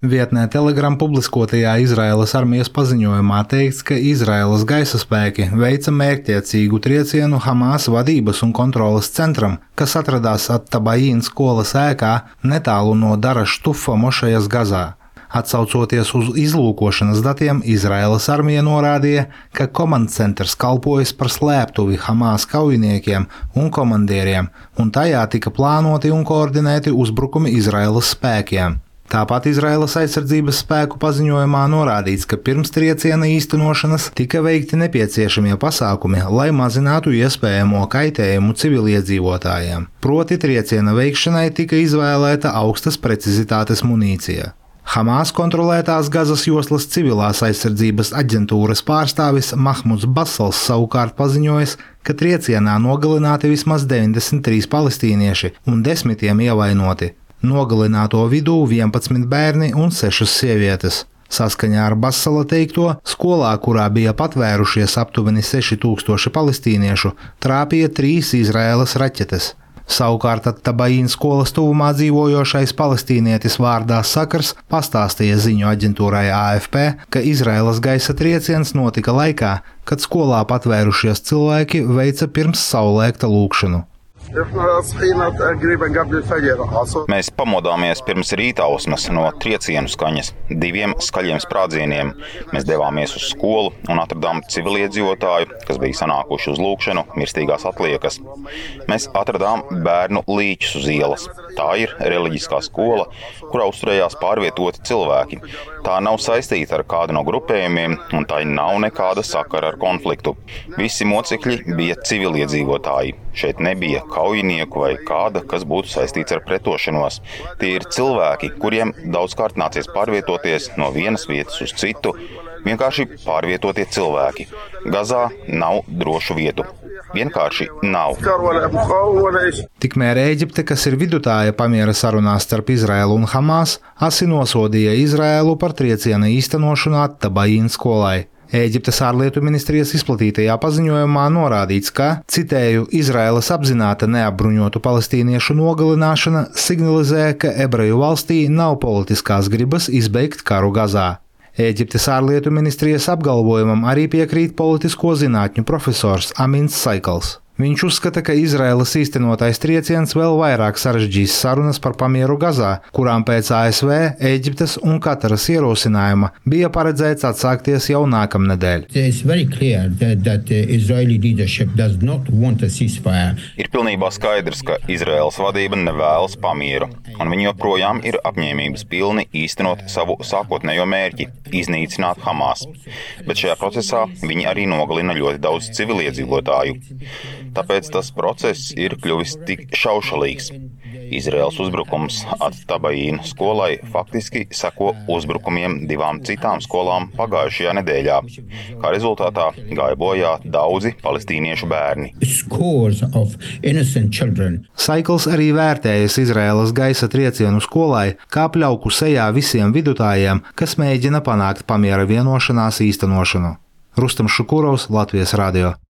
Vietnē Telegram publiskotajā Izraēlas armijas paziņojumā teikts, ka Izraēlas gaisa spēki veica mērķtiecīgu triecienu Hamas vadības un kontroles centram, kas atradās At-Tabaīn skolas ēkā netālu no Dara Štufa mošejas Gazā. Atsaucoties uz izlūkošanas datiem, Izraēlas armija norādīja, ka komandcentrs kalpojas par slēptuvi Hamas kaujiniekiem un komandieriem, un tajā tika plānoti un koordinēti uzbrukumi Izraēlas spēkiem. Tāpat Izraēlas aizsardzības spēku paziņojumā norādīts, ka pirms trieciena īstenošanas tika veikti nepieciešamie pasākumi, lai mazinātu iespējamo kaitējumu civiliedzīvotājiem. Proti trieciena veikšanai tika izvēlēta augstas precizitātes munīcija. Hamas kontrolētās Gazas joslas civilās aizsardzības aģentūras pārstāvis Mahmuds Basals savukārt paziņojis, ka triecienā nogalināti vismaz 93 palestīnieši un 10 ievainoti. Nogalināto vidū 11 bērni un 6 sievietes. Saskaņā ar Basala teikto, skolā, kurā bija patvērušies aptuveni 6000 palestīniešu, trāpīja 3 Izraēlas raķetes. Savukārt At-Tabaīn skolas tuvumā dzīvojošais palestīnietis vārdā Sakars pastāstīja ziņu aģentūrai AFP, ka Izraēlas gaisa trieciens notika laikā, kad skolā patvērušies cilvēki veica pirms saulēkta lūgšanu. Mēs pamodāmies pirms rītausmas no triecienu skaņas, 2 skaļiem sprādzieniem. Mēs devāmies uz skolu un atradām civiliedzīvotāju, kas bija sanākuši uz lūgšanu, mirstīgās atliekas. Mēs atradām bērnu līķus uz ielas. Tā ir reliģiskā skola, kurā uzturējās pārvietoti cilvēki. Tā nav saistīta ar kādu no grupējumiem, un tai nav nekāda sakara ar konfliktu. Visi mocekļi bija civiliedzīvotāji. Šeit nebija kaujinieku vai kāda, kas būtu saistīts ar pretošanos. Tie ir cilvēki, kuriem daudzkārt nācies pārvietoties no vienas vietas uz citu, vienkārši pārvietotie cilvēki. Gazā nav drošu vietu. Vienkārši nav. Tikmēr Ēģipte, kas ir vidutāja pamiera sarunās starp Izraēlu un Hamas, asi nosodīja Izraēlu par trieciena īstenošanu At-Tabaīn skolai. Ēģiptes ārlietu ministrijas izplatītajā paziņojumā norādīts, ka, citēju, Izraēlas apzināta neapbruņotu palestīniešu nogalināšana signalizē, ka ebreju valstī nav politiskās gribas izbeigt karu Gazā. Ēģiptes ārlietu ministrijas apgalvojumam arī piekrīt politisko zinātņu profesors Amins Saikls. Viņš uzskata, ka Izraēlas īstenotais trieciens vēl vairāk sarežģīs sarunas par pamieru Gazā, kurām pēc ASV, Ēģiptes un Kataras ierosinājuma bija paredzēts atsākties jau nākamnedēļ. Ir pilnībā skaidrs, ka Izraēlas vadība nevēlas pamieru, un viņi joprojām ir apņēmības pilni īstenot savu sākotnējo mērķi – iznīcināt Hamas. Bet šajā procesā viņi arī nogalina ļoti daudz civiliedzīvotāju. Tāpēc tas process ir kļuvis tik šaušalīgs. Izraēlas uzbrukums At-Tabaīn skolai faktiski seko uzbrukumiem 2 citām skolām pagājušajā nedēļā. Kā rezultātā gāja bojā daudzi palestīniešu bērni. Saikls arī vērtējas Izraēlas gaisa triecienu skolai kā pļauku sejā visiem vidutājiem, kas mēģina panākt pamiera vienošanās īstenošanu. Rustam Šukurovs, Latvijas radio.